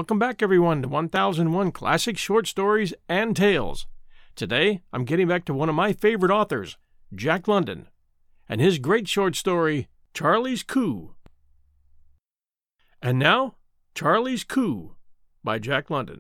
Welcome back, everyone, to 1001 Classic Short Stories and Tales. Today, I'm getting back to one of my favorite authors, Jack London, and his great short story, Charlie's Coup. And now, Charlie's Coup by Jack London.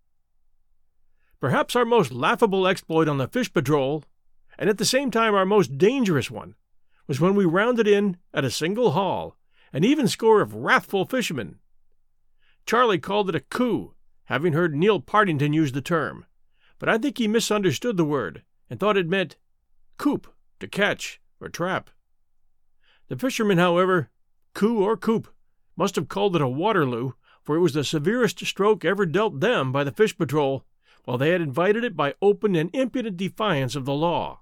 Perhaps our most laughable exploit on the fish patrol, and at the same time our most dangerous one, was when we rounded in at a single haul an even score of wrathful fishermen. Charlie called it a coup, having heard Neil Partington use the term, but I think he misunderstood the word and thought it meant coop, to catch, or trap. The fishermen, however, coup or coop, must have called it a Waterloo, for it was the severest stroke ever dealt them by the fish patrol, while they had invited it by open and impudent defiance of the law.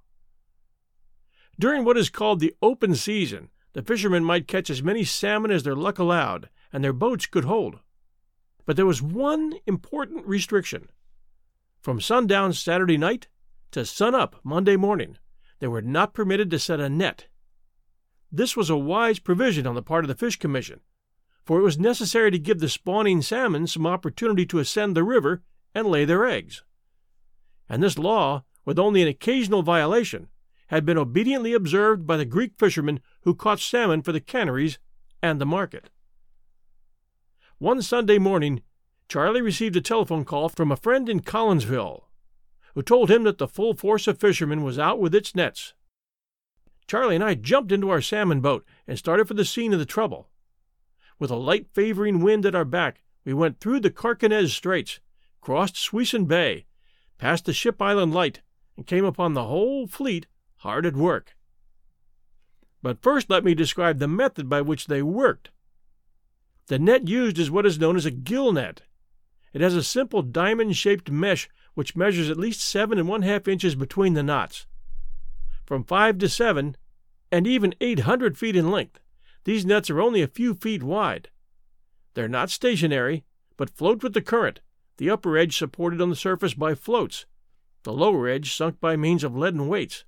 During what is called the open season, the fishermen might catch as many salmon as their luck allowed, and their boats could hold. But there was one important restriction. From sundown Saturday night to sunup Monday morning, they were not permitted to set a net. This was a wise provision on the part of the Fish Commission, for it was necessary to give the spawning salmon some opportunity to ascend the river and lay their eggs. And this law, with only an occasional violation, had been obediently observed by the Greek fishermen who caught salmon for the canneries and the market. One Sunday morning, Charlie received a telephone call from a friend in Collinsville, who told him that the full force of fishermen was out with its nets. Charlie and I jumped into our salmon boat and started for the scene of the trouble. With a light favoring wind at our back, we went through the Carquinez Straits, crossed Suisun Bay, passed the Ship Island Light, and came upon the whole fleet hard at work. But first let me describe the method by which they worked. The net used is what is known as a gill net. It has a simple diamond-shaped mesh which measures at least 7 1/2 inches between the knots. From 5 to 7, and even 800 feet in length, these nets are only a few feet wide. They're not stationary, but float with the current, the upper edge supported on the surface by floats, the lower edge sunk by means of leaden weights.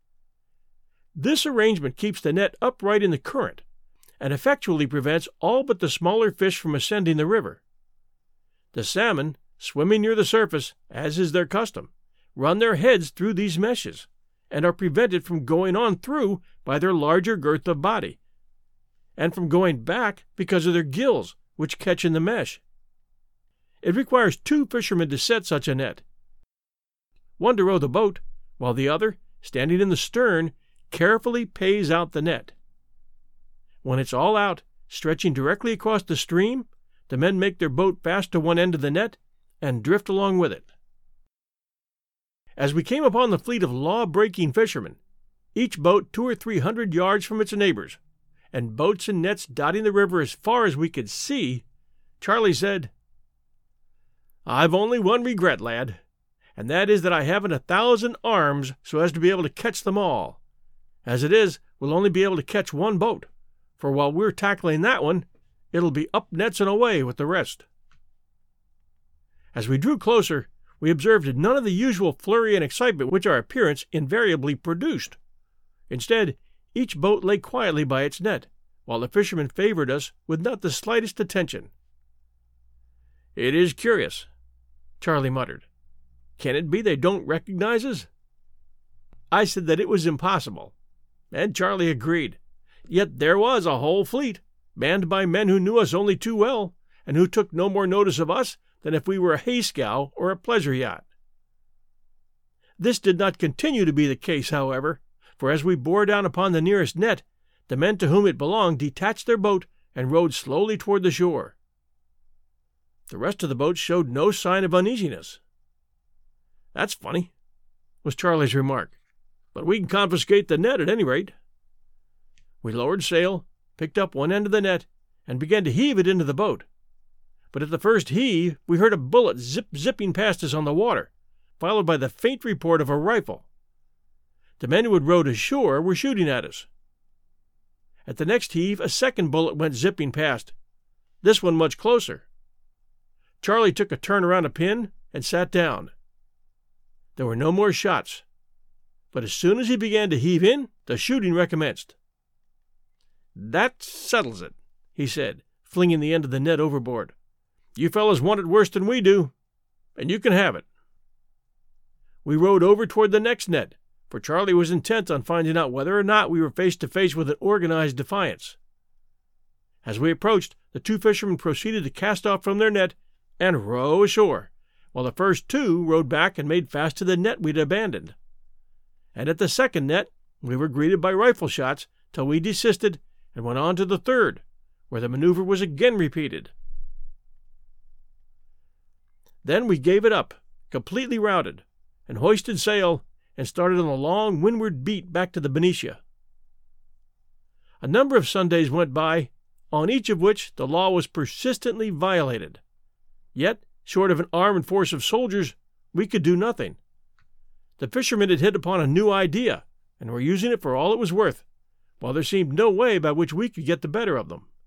This arrangement keeps the net upright in the current, and effectually prevents all but the smaller fish from ascending the river. The salmon, swimming near the surface, as is their custom, run their heads through these meshes, and are prevented from going on through by their larger girth of body, and from going back because of their gills, which catch in the mesh. It requires 2 fishermen to set such a net, one to row the boat, while the other, standing in the stern, carefully pays out the net. When it's all out, stretching directly across the stream, the men make their boat fast to one end of the net and drift along with it. As we came upon the fleet of law-breaking fishermen, each boat 200 or 300 yards from its neighbors, and boats and nets dotting the river as far as we could see, Charlie said, "I've only one regret, lad, and that is that I haven't 1,000 arms so as to be able to catch them all. As it is, we'll only be able to catch one boat, for while we're tackling that one, it'll be up nets and away with the rest." As we drew closer, we observed none of the usual flurry and excitement which our appearance invariably produced. Instead, each boat lay quietly by its net, while the fishermen favored us with not the slightest attention. "It is curious," Charlie muttered. "Can it be they don't recognize us?" I said that it was impossible, and Charlie agreed. Yet there was a whole fleet, manned by men who knew us only too well, and who took no more notice of us than if we were a hay-scow or a pleasure yacht. This did not continue to be the case, however, for as we bore down upon the nearest net, the men to whom it belonged detached their boat and rowed slowly toward the shore. The rest of the boat showed no sign of uneasiness. "That's funny," was Charlie's remark, "but we can confiscate the net at any rate." We lowered sail, picked up one end of the net, and began to heave it into the boat. But at the first heave we heard a bullet zipping past us on the water, followed by the faint report of a rifle. The men who had rowed ashore were shooting at us. At the next heave a second bullet went zipping past, this one much closer. Charlie took a turn around a pin and sat down. There were no more shots, but as soon as he began to heave in, the shooting recommenced. "That settles it," he said, flinging the end of the net overboard. You fellows want it worse than we do, and you can have it." We rowed over toward the next net, for Charlie was intent on finding out whether or not we were face to face with an organized defiance. As we approached, the two fishermen proceeded to cast off from their net and row ashore, while the first two rowed back and made fast to the net we'd abandoned. And at the second net, we were greeted by rifle shots till we desisted and went on to the third, where the maneuver was again repeated. Then we gave it up, completely routed, and hoisted sail and started on a long windward beat back to the Benicia. A number of Sundays went by, on each of which the law was persistently violated. Yet, short of an armed force of soldiers, we could do nothing. The fishermen had hit upon a new idea, and were using it for all it was worth, while there seemed no way by which we could get the better of them.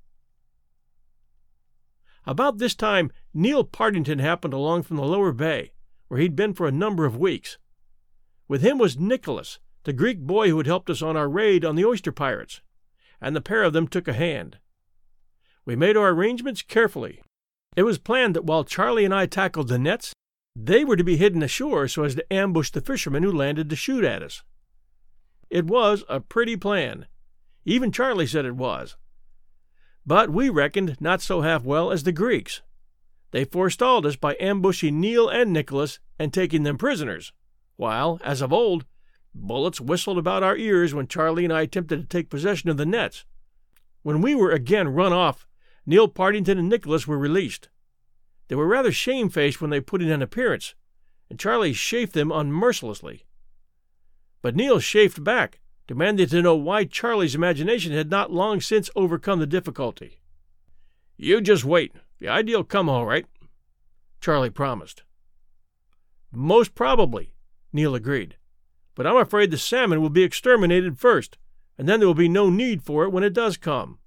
About this time, Neil Partington happened along from the lower bay, where he'd been for a number of weeks. With him was Nicholas, the Greek boy who had helped us on our raid on the oyster pirates, and the pair of them took a hand. We made our arrangements carefully. It was planned that while Charlie and I tackled the nets, they were to be hidden ashore so as to ambush the fishermen who landed to shoot at us. It was a pretty plan. Even Charlie said it was. But we reckoned not so half well as the Greeks. They forestalled us by ambushing Neil and Nicholas and taking them prisoners, while, as of old, bullets whistled about our ears when Charlie and I attempted to take possession of the nets. When we were again run off, Neil Partington and Nicholas were released. They were rather shamefaced when they put in an appearance, and Charlie chaffed them unmercilessly. But Neil chaffed back, demanding to know why Charlie's imagination had not long since overcome the difficulty. "You just wait. The idea'll come all right," Charlie promised. "Most probably," Neil agreed. "But I'm afraid the salmon will be exterminated first, and then there will be no need for it when it does come."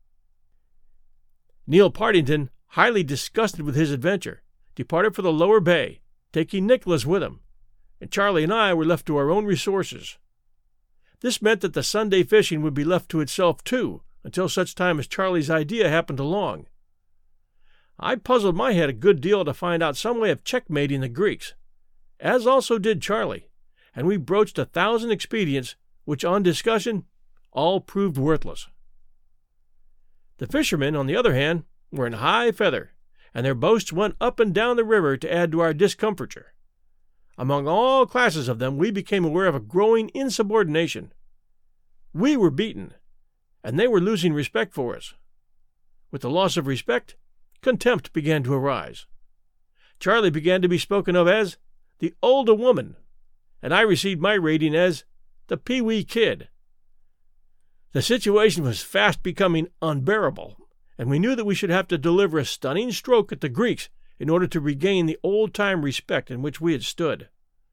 Neil Partington, highly disgusted with his adventure, departed for the lower bay, taking Nicholas with him, and Charlie and I were left to our own resources. This meant that the Sunday fishing would be left to itself, too, until such time as Charlie's idea happened along. I puzzled my head a good deal to find out some way of checkmating the Greeks, as also did Charlie, and we broached 1,000 expedients, which, on discussion, all proved worthless. The fishermen, on the other hand, were in high feather, and their boasts went up and down the river to add to our discomfiture. Among all classes of them we became aware of a growing insubordination. We were beaten, and they were losing respect for us. With the loss of respect, contempt began to arise. Charlie began to be spoken of as the older woman, and I received my rating as the Pee-wee Kid. The situation was fast becoming unbearable, and we knew that we should have to deliver a stunning stroke at the Greeks in order to regain the old-time respect in which we had stood.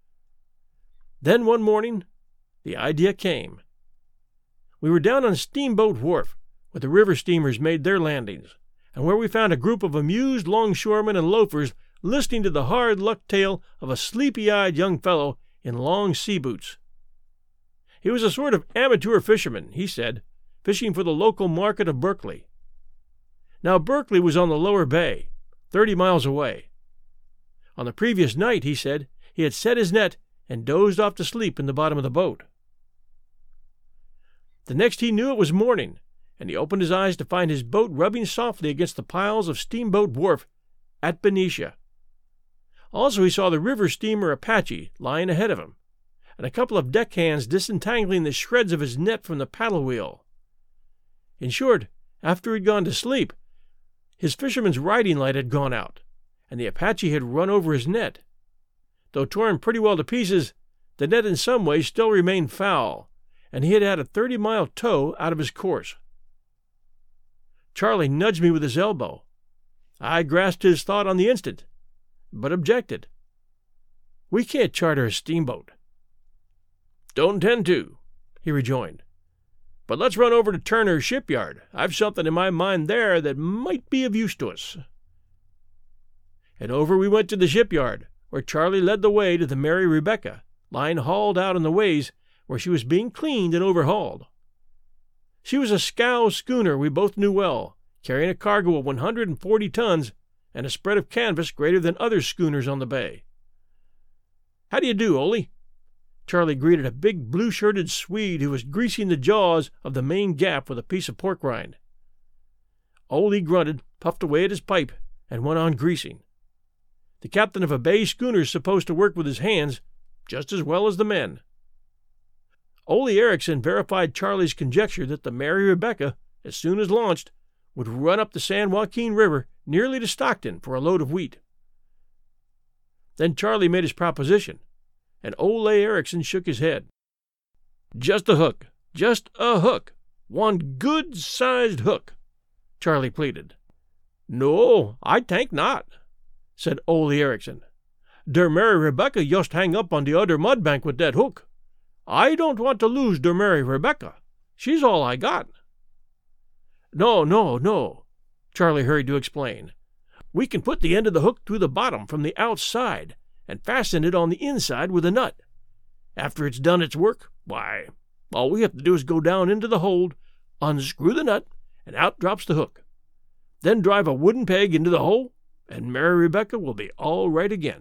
Then one morning, the idea came. We were down on Steamboat Wharf, where the river steamers made their landings, and where we found a group of amused longshoremen and loafers listening to the hard-luck tale of a sleepy-eyed young fellow in long sea boots. He was a sort of amateur fisherman, he said, fishing for the local market of Berkeley. Now Berkeley was on the lower bay, 30 miles away. On the previous night, he said, he had set his net and dozed off to sleep in the bottom of the boat. The next he knew it was morning, and he opened his eyes to find his boat rubbing softly against the piles of Steamboat Wharf at Benicia. Also he saw the river steamer Apache lying ahead of him, and a couple of deckhands disentangling the shreds of his net from the paddle wheel. In short, after he'd gone to sleep, his fisherman's riding light had gone out, and the Apache had run over his net. Though torn pretty well to pieces, the net in some ways still remained foul, and he had had a 30-mile tow out of his course. Charlie nudged me with his elbow. I grasped his thought on the instant, but objected. "We can't charter a steamboat." "Don't intend to," he rejoined. "But let's run over to Turner's shipyard. I've something in my mind there that might be of use to us." And over we went to the shipyard, where Charlie led the way to the Mary Rebecca, lying hauled out on the ways, where she was being cleaned and overhauled. She was a scow schooner we both knew well, carrying a cargo of 140 tons, and a spread of canvas greater than other schooners on the bay. "How do you do, Ole?" Charlie greeted a big blue-shirted Swede who was greasing the jaws of the main gaff with a piece of pork rind. Ole grunted, puffed away at his pipe, and went on greasing. The captain of a bay schooner is supposed to work with his hands just as well as the men. Ole Eriksson verified Charlie's conjecture that the Mary Rebecca, as soon as launched, would run up the San Joaquin River nearly to Stockton for a load of wheat. Then Charlie made his proposition, and Ole Eriksson shook his head. "Just a hook, just a hook, one good-sized hook," Charlie pleaded. "No, I tank not," said Ole Eriksson. "Der Mary Rebecca just hang up on the other mud bank with that hook. I don't want to lose der Mary Rebecca. She's all I got." No, Charlie hurried to explain. "We can put the end of the hook through the bottom from the outside and fasten it on the inside with a nut. After it's done its work, why, all we have to do is go down into the hold, unscrew the nut, and out drops the hook. Then drive a wooden peg into the hole, and Mary Rebecca will be all right again."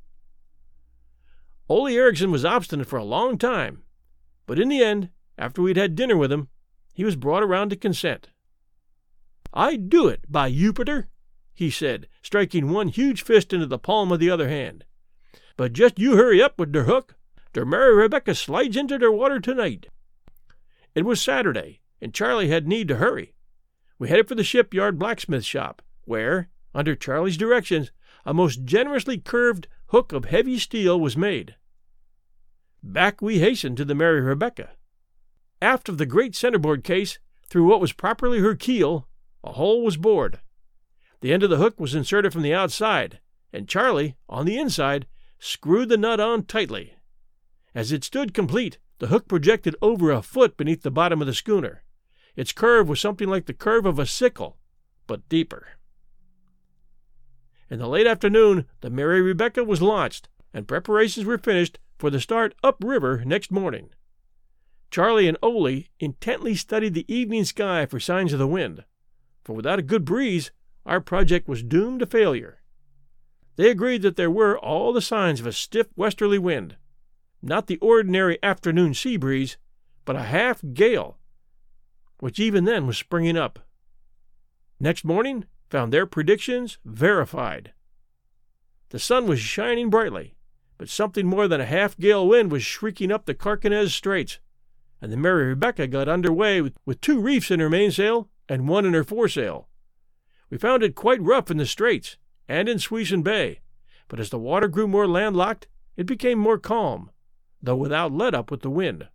Ole Eriksson was obstinate for a long time, but in the end, after we'd had dinner with him, he was brought around to consent. "I do it, by Jupiter," he said, striking one huge fist into the palm of the other hand. "But just you hurry up with der hook. Der Mary Rebecca slides into der water tonight." It was Saturday, and Charlie had need to hurry. We headed for the shipyard blacksmith shop, where, under Charlie's directions, a most generously curved hook of heavy steel was made. Back we hastened to the Mary Rebecca. Aft of the great centerboard case, through what was properly her keel, a hole was bored. The end of the hook was inserted from the outside, and Charlie, on the inside, screwed the nut on tightly. As it stood complete, the hook projected over a foot beneath the bottom of the schooner. Its curve was something like the curve of a sickle, but deeper. In the late afternoon, the Mary Rebecca was launched, and preparations were finished for the start upriver next morning. Charlie and Ole intently studied the evening sky for signs of the wind, for without a good breeze, our project was doomed to failure. They agreed that there were all the signs of a stiff westerly wind, not the ordinary afternoon sea breeze, but a half gale, which even then was springing up. Next morning found their predictions verified. The sun was shining brightly, but something more than a half-gale wind was shrieking up the Carquinez Straits, and the Mary Rebecca got under way with 2 reefs in her mainsail and 1 in her foresail. We found it quite rough in the straits and in Suisun Bay, but as the water grew more landlocked, it became more calm, though without let-up with the wind.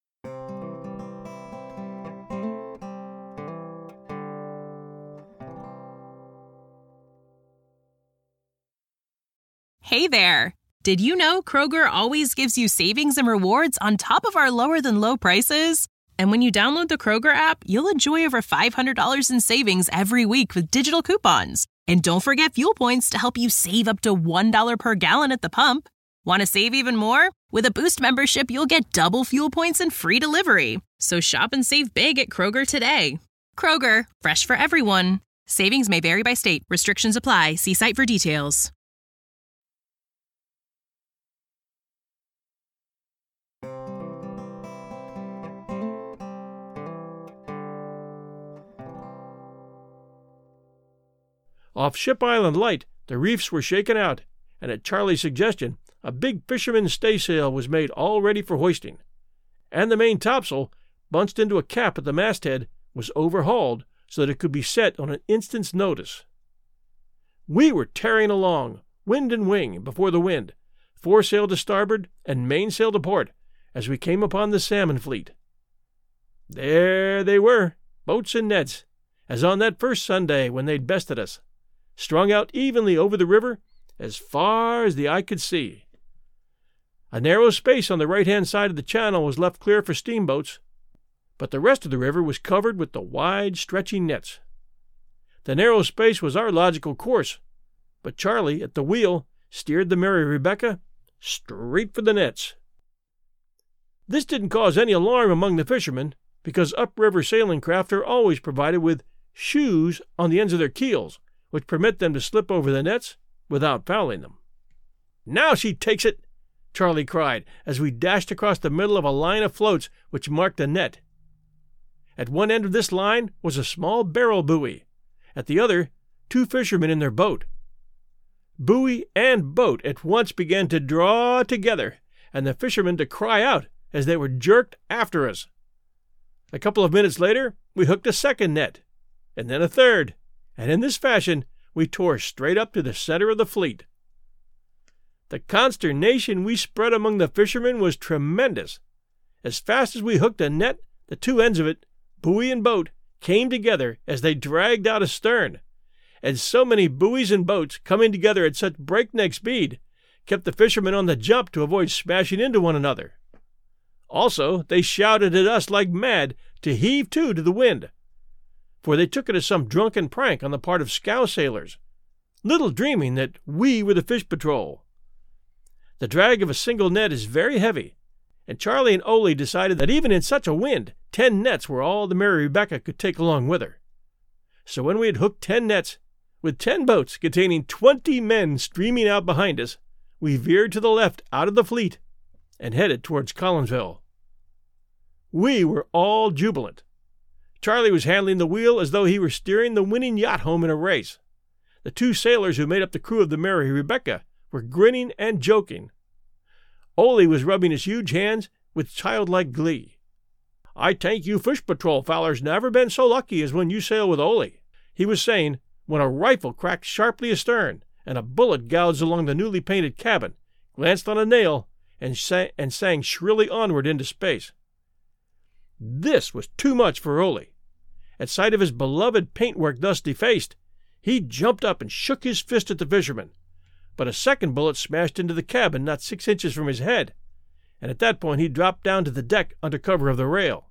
Hey there! Did you know Kroger always gives you savings and rewards on top of our lower-than-low prices? And when you download the Kroger app, you'll enjoy over $500 in savings every week with digital coupons. And don't forget fuel points to help you save up to $1 per gallon at the pump. Want to save even more? With a Boost membership, you'll get double fuel points and free delivery. So shop and save big at Kroger today. Kroger, fresh for everyone. Savings may vary by state. Restrictions apply. See site for details. Off Ship Island Light, the reefs were shaken out, and at Charlie's suggestion, a big fisherman's staysail was made all ready for hoisting, and the main topsail, bunched into a cap at the masthead, was overhauled so that it could be set on an instant's notice. We were tearing along, wind and wing, before the wind, foresail to starboard and mainsail to port, as we came upon the salmon fleet. There they were, boats and nets, as on that first Sunday when they'd bested us, strung out evenly over the river as far as the eye could see. A narrow space on the right-hand side of the channel was left clear for steamboats, but the rest of the river was covered with the wide, stretching nets. The narrow space was our logical course, but Charlie, at the wheel, steered the Mary Rebecca straight for the nets. This didn't cause any alarm among the fishermen, because upriver sailing craft are always provided with shoes on the ends of their keels, which permit them to slip over the nets without fouling them. "Now she takes it!" Charlie cried as we dashed across the middle of a line of floats which marked the net. At one end of this line was a small barrel buoy, at the other 2 fishermen in their boat. Buoy and boat at once began to draw together, and the fishermen to cry out as they were jerked after us. A couple of minutes later, we hooked a second net, and then a third, and in this fashion we tore straight up to the center of the fleet. The consternation we spread among the fishermen was tremendous. As fast as we hooked a net, the 2 ends of it, buoy and boat, came together as they dragged out astern, and so many buoys and boats coming together at such breakneck speed kept the fishermen on the jump to avoid smashing into one another. Also, they shouted at us like mad to heave to the wind, for they took it as some drunken prank on the part of scow sailors, little dreaming that we were the fish patrol. The drag of a single net is very heavy, and Charlie and Ole decided that even in such a wind, 10 nets were all the Mary Rebecca could take along with her. So when we had hooked 10 nets, with 10 boats containing 20 men streaming out behind us, we veered to the left out of the fleet and headed towards Collinsville. We were all jubilant. Charlie was handling the wheel as though he were steering the winning yacht home in a race. The 2 sailors who made up the crew of the Mary Rebecca were grinning and joking. Ole was rubbing his huge hands with childlike glee. "I tank you fish patrol fellers never been so lucky as when you sail with Ole," he was saying when a rifle cracked sharply astern and a bullet gouged along the newly painted cabin, glanced on a nail, and sang shrilly onward into space. This was too much for Ole. At sight of his beloved paintwork thus defaced, he jumped up and shook his fist at the fisherman, but a second bullet smashed into the cabin not 6 inches from his head, and at that point he dropped down to the deck under cover of the rail.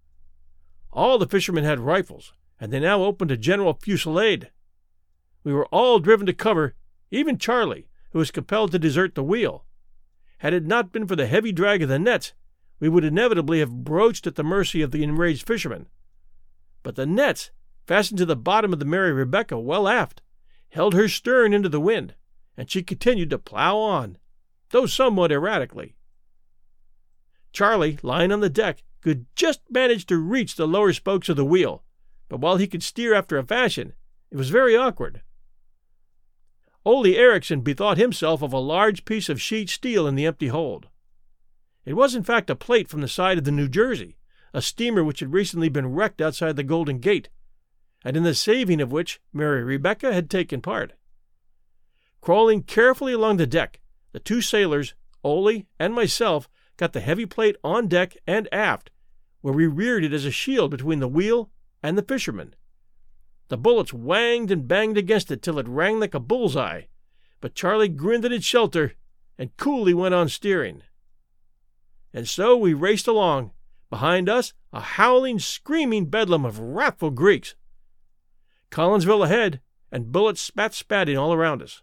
All the fishermen had rifles, and they now opened a general fusillade. We were all driven to cover, even Charlie, who was compelled to desert the wheel. Had it not been for the heavy drag of the nets, we would inevitably have broached at the mercy of the enraged fishermen. But the nets, fastened to the bottom of the Mary Rebecca well aft, held her stern into the wind, and she continued to plow on, though somewhat erratically. Charlie, lying on the deck, could just manage to reach the lower spokes of the wheel, but while he could steer after a fashion, it was very awkward. Ole Eriksson bethought himself of a large piece of sheet steel in the empty hold. It was in fact a plate from the side of the New Jersey, a steamer which had recently been wrecked outside the Golden Gate, and in the saving of which Mary Rebecca had taken part. Crawling carefully along the deck, the 2 sailors, Ole and myself, got the heavy plate on deck and aft, where we reared it as a shield between the wheel and the fishermen. The bullets whanged and banged against it till it rang like a bull's-eye, but Charlie grinned at its shelter and coolly went on steering. And so we raced along, behind us a howling, screaming bedlam of wrathful Greeks. Collinsville ahead, and bullets spatting all around us.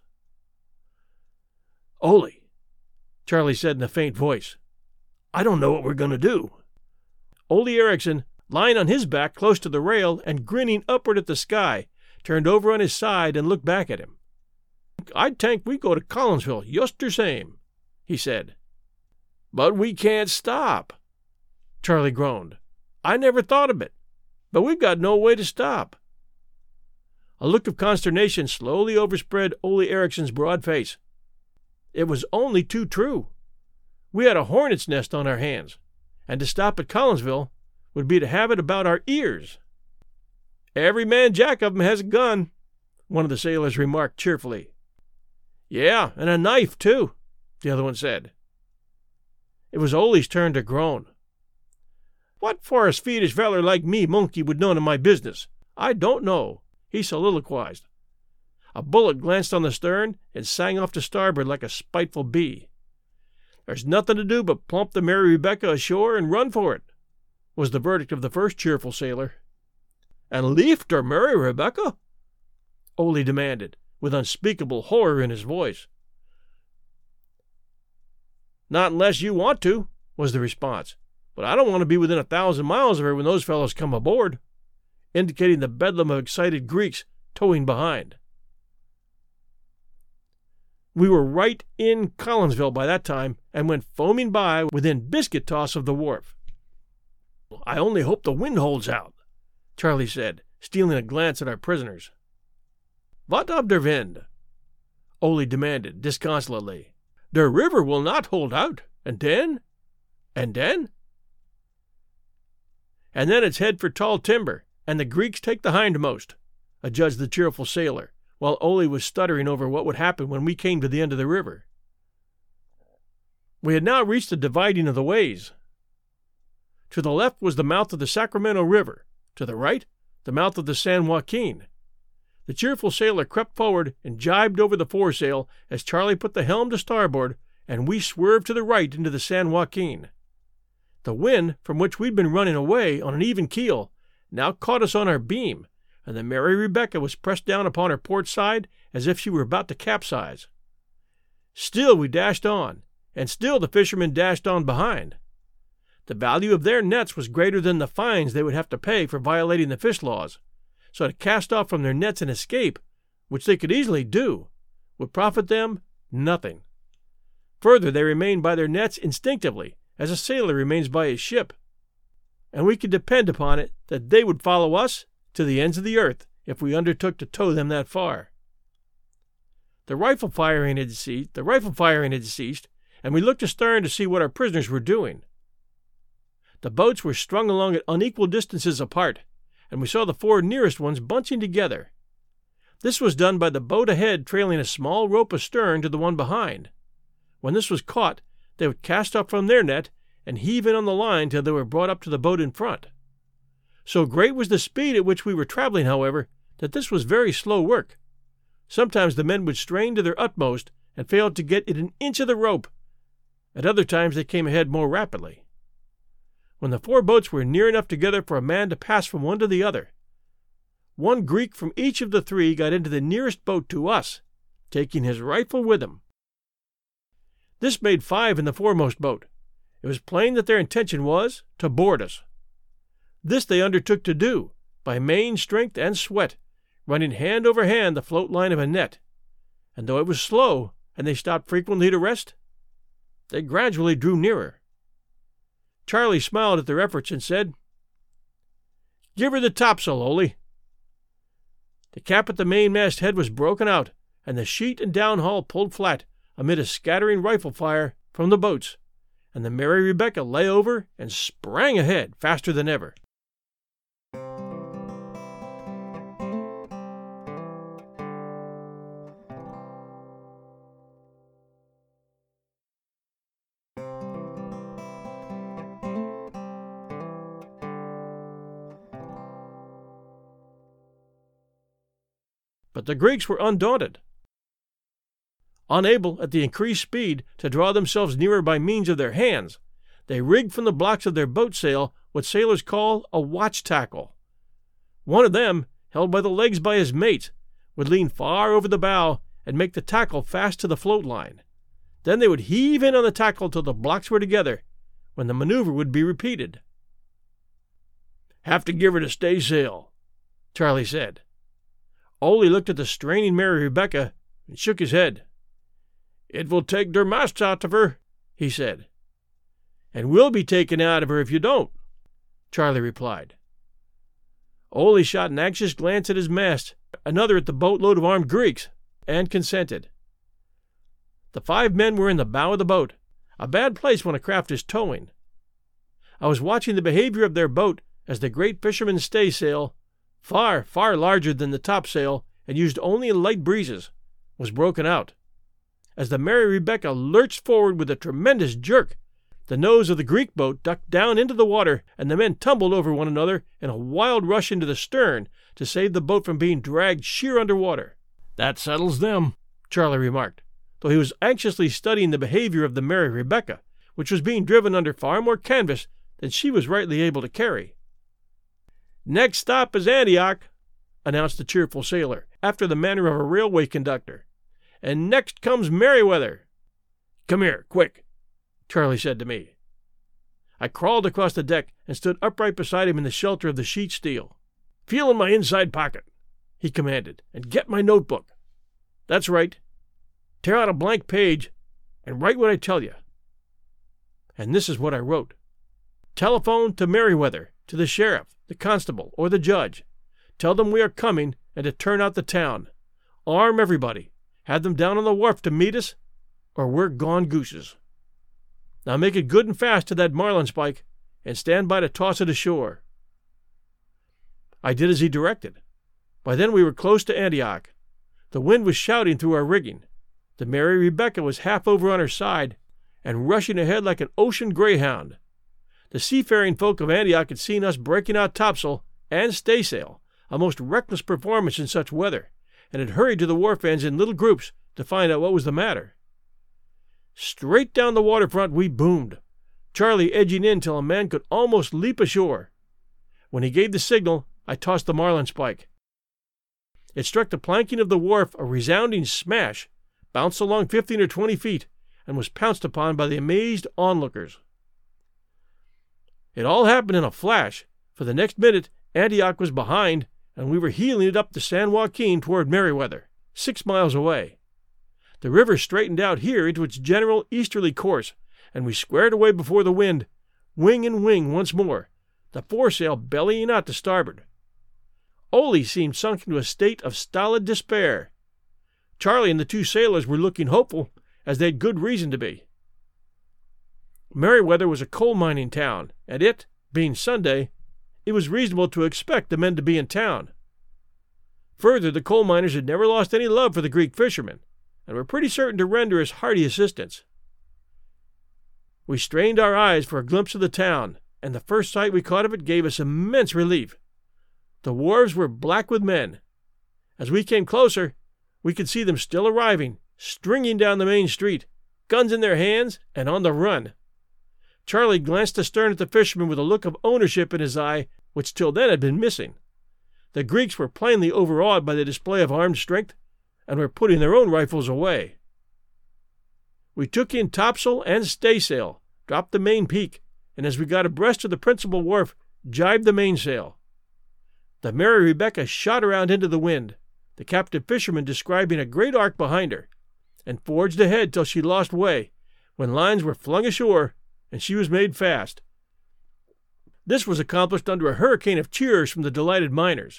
"Ole," Charlie said in a faint voice, "I don't know what we're going to do." Ole Eriksson, lying on his back close to the rail and grinning upward at the sky, turned over on his side and looked back at him. "I tank we go to Collinsville just the same," he said. "But we can't stop," Charlie groaned. "I never thought of it, but we've got no way to stop." A look of consternation slowly overspread Ole Eriksson's broad face. It was only too true. We had a hornet's nest on our hands, and to stop at Collinsville would be to have it about our ears. "Every man jack of 'em has a gun," one of the sailors remarked cheerfully. "Yeah, and a knife, too," the other one said. It was Ole's turn to groan. "What for a Swedish feller like me monkey would know of my business? I don't know," he soliloquized. A bullet glanced on the stern and sang off to starboard like a spiteful bee. "There's nothing to do but plump the Mary Rebecca ashore and run for it," was the verdict of the first cheerful sailor. "And leave der Mary Rebecca?" Ole demanded, with unspeakable horror in his voice. "Not unless you want to," was the response. "But I don't want to be within 1,000 miles of her when those fellows come aboard," indicating the bedlam of excited Greeks towing behind. We were right in Collinsville by that time and went foaming by within biscuit toss of the wharf. "I only hope the wind holds out," Charlie said, stealing a glance at our prisoners. "What of der wind?" Ole demanded disconsolately. "Der river will not hold out, and then? And then?" "And then it's head for tall timber, and the Greeks take the hindmost," adjudged the cheerful sailor, while Ole was stuttering over what would happen when we came to the end of the river. We had now reached the dividing of the ways. To the left was the mouth of the Sacramento River, to the right, the mouth of the San Joaquin. The cheerful sailor crept forward and jibed over the foresail as Charlie put the helm to starboard, and we swerved to the right into the San Joaquin. The wind, from which we'd been running away on an even keel, now caught us on our beam, and the Mary Rebecca was pressed down upon her port side as if she were about to capsize. Still we dashed on, and still the fishermen dashed on behind. The value of their nets was greater than the fines they would have to pay for violating the fish laws, so to cast off from their nets and escape, which they could easily do, would profit them nothing. Further, they remained by their nets instinctively, as a sailor remains by his ship, and we could depend upon it that they would follow us to the ends of the earth if we undertook to tow them that far. The rifle firing had ceased, and we looked astern to see what our prisoners were doing. The boats were strung along at unequal distances apart, and we saw the four nearest ones bunching together. This was done by the boat ahead trailing a small rope astern to the one behind. When this was caught, they would cast up from their net and heave in on the line till they were brought up to the boat in front. So great was the speed at which we were traveling, however, that this was very slow work. Sometimes the men would strain to their utmost and failed to get it an inch of the rope. At other times they came ahead more rapidly. When the four boats were near enough together for a man to pass from one to the other, one Greek from each of the three got into the nearest boat to us, taking his rifle with him. This made 5 in the foremost boat. It was plain that their intention was to board us. This they undertook to do, by main strength and sweat, running hand over hand the float line of a net, and though it was slow, and they stopped frequently to rest, they gradually drew nearer. Charlie smiled at their efforts and said, "Give her the topsail, Ole." The cap at the mainmast head was broken out, and the sheet and downhaul pulled flat amid a scattering rifle fire from the boats, and the Mary Rebecca lay over and sprang ahead faster than ever. But the Greeks were undaunted. Unable, at the increased speed, to draw themselves nearer by means of their hands, they rigged from the blocks of their boat sail what sailors call a watch tackle. One of them, held by the legs by his mate, would lean far over the bow and make the tackle fast to the float line. Then they would heave in on the tackle till the blocks were together, when the maneuver would be repeated. "Have to give her the staysail," Charlie said. Ole looked at the straining Mary Rebecca and shook his head. "It will take der mast out of her," he said. "And we'll be taken out of her if you don't," Charlie replied. Ole shot an anxious glance at his mast, another at the boatload of armed Greeks, and consented. The 5 men were in the bow of the boat, a bad place when a craft is towing. I was watching the behavior of their boat as the great fisherman's staysail, far, far larger than the topsail and used only in light breezes, was broken out. As the Mary Rebecca lurched forward with a tremendous jerk, the nose of the Greek boat ducked down into the water, and the men tumbled over one another in a wild rush into the stern to save the boat from being dragged sheer under water. "That settles them," Charlie remarked, though he was anxiously studying the behavior of the Mary Rebecca, which was being driven under far more canvas than she was rightly able to carry. "Next stop is Antioch," announced the cheerful sailor, after the manner of a railway conductor. "And next comes Merryweather." "Come here, quick," Charlie said to me. I crawled across the deck and stood upright beside him in the shelter of the sheet steel. "Feel in my inside pocket," he commanded, "and get my notebook." "That's right." tear out a blank page, and write what I tell you. And this is what I wrote. Telephone to Merryweather, to the sheriff, the constable, or the judge. Tell them we are coming and to turn out the town. Arm everybody. Have them down on the wharf to meet us, or we're gone gooses. Now make it good and fast to that marlinspike, and stand by to toss it ashore. I did as he directed. By then we were close to Antioch. The wind was shouting through our rigging. The Mary Rebecca was half over on her side, and rushing ahead like an ocean greyhound. The seafaring folk of Antioch had seen us breaking out topsail and staysail, a most reckless performance in such weather, and had hurried to the wharf ends in little groups to find out what was the matter. Straight down the waterfront we boomed, Charlie edging in till a man could almost leap ashore. When he gave the signal, I tossed the marlinspike. It struck the planking of the wharf a resounding smash, bounced along 15 or 20 feet, and was pounced upon by the amazed onlookers. It all happened in a flash, for the next minute Antioch was behind, and we were heeling it up the San Joaquin toward Merryweather, 6 miles away. The river straightened out here into its general easterly course, and we squared away before the wind, wing and wing once more, the foresail bellying out to starboard. Ole seemed sunk into a state of stolid despair. Charlie and the 2 sailors were looking hopeful, as they had good reason to be. Merryweather was a coal-mining town, and it, being Sunday, it was reasonable to expect the men to be in town. Further, the coal miners had never lost any love for the Greek fishermen, and were pretty certain to render us hearty assistance. We strained our eyes for a glimpse of the town, and the first sight we caught of it gave us immense relief. The wharves were black with men. As we came closer, we could see them still arriving, stringing down the main street, guns in their hands and on the run. Charlie glanced astern at the fishermen with a look of ownership in his eye which till then had been missing. The Greeks were plainly overawed by the display of armed strength, and were putting their own rifles away. We took in topsail and staysail, dropped the main peak, and as we got abreast of the principal wharf, jibed the mainsail. The Mary Rebecca shot around into the wind, the captive fisherman describing a great arc behind her, and forged ahead till she lost way, when lines were flung ashore and she was made fast. This was accomplished under a hurricane of cheers from the delighted miners.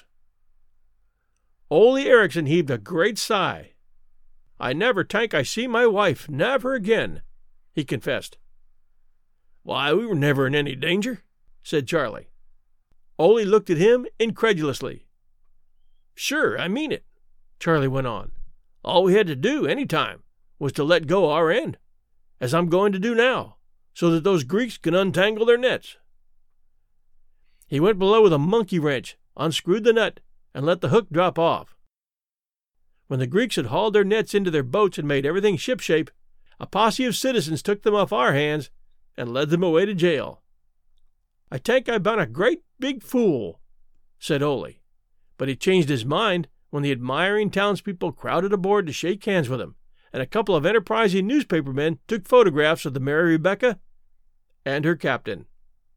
Ole Eriksson heaved a great sigh. "I never tank I see my wife, never again," he confessed. "Why, we were never in any danger," said Charlie. Ole looked at him incredulously. "Sure, I mean it," Charlie went on. "All we had to do, any time, was to let go our end, as I'm going to do now, so that those Greeks can untangle their nets." He went below with a monkey wrench, unscrewed the nut, and let the hook drop off. When the Greeks had hauled their nets into their boats and made everything shipshape, a posse of citizens took them off our hands and led them away to jail. "I tank I been a great big fool," said Ole, but he changed his mind when the admiring townspeople crowded aboard to shake hands with him, and a couple of enterprising newspaper men took photographs of the Mary Rebecca and her captain.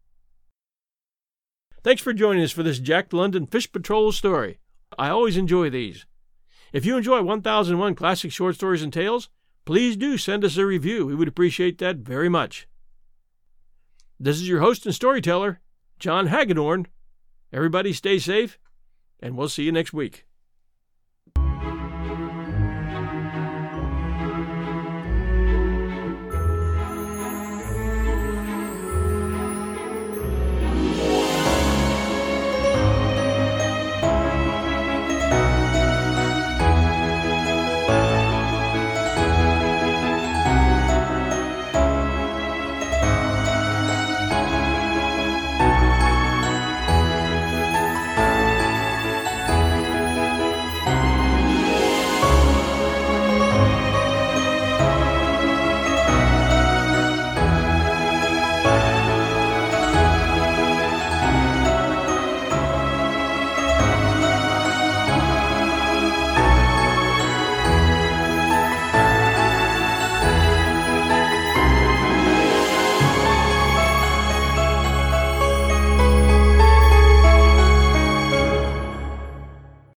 Thanks for joining us for this Jack London Fish Patrol story. I always enjoy these. If you enjoy 1001 Classic Short Stories and Tales, please do send us a review. We would appreciate that very much. This is your host and storyteller, John Hagedorn. Everybody stay safe, and we'll see you next week.